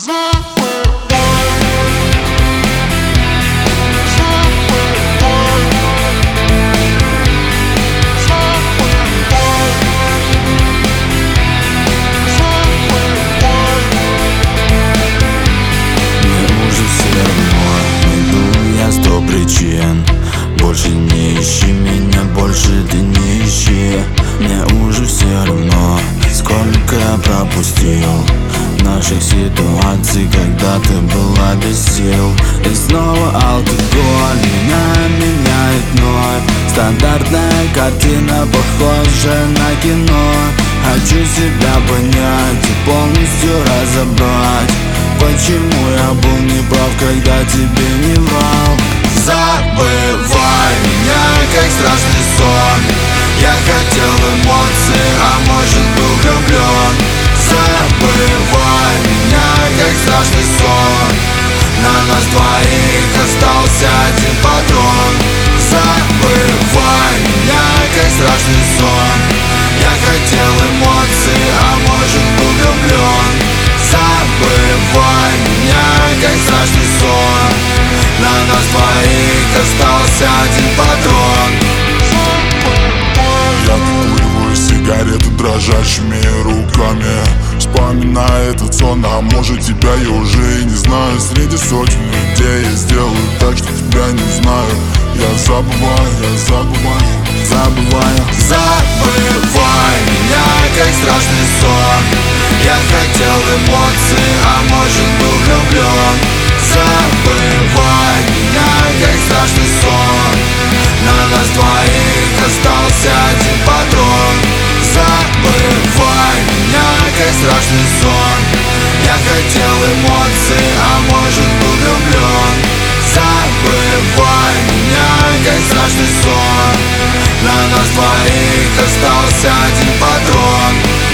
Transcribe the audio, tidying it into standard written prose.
Больше не ищи меня, больше ты не ищи. Мне уже все равно, сколько я пропустил наших ситуаций, когда ты была без сил. И снова алкоголь меня меняет вновь. Стандартная картина, похожа на кино. Хочу себя понять и полностью разобрать, почему я был неправ, когда тебе не врал. Забывай меня, как страшный сон. Я хотел эмоций, а может был влюблен. Забывай меня, как страшный сон. На нас двоих остался один патрон. Забывай меня, как страшный сон. Я хотел эмоций, а может был влюблен. Забывай меня, как страшный сон. На нас двоих остался один патрон. Я выкуриваю сигареты дрожащими руками, вспоминая этот сон, а может тебя я уже и не знаю. Среди сотен людей я сделаю так, что тебя не узнаю. Я забываю, забываю. Забывай меня, как страшный сон. Я хотел эмоций, а может был влюблен. Забывай меня, как страшный сон. На нас двоих остался один патрон. Забывай меня, как страшный сон. Я хотел эмоций, а может был влюблен. Забывай меня, как страшный сон. На нас двоих остался один патрон.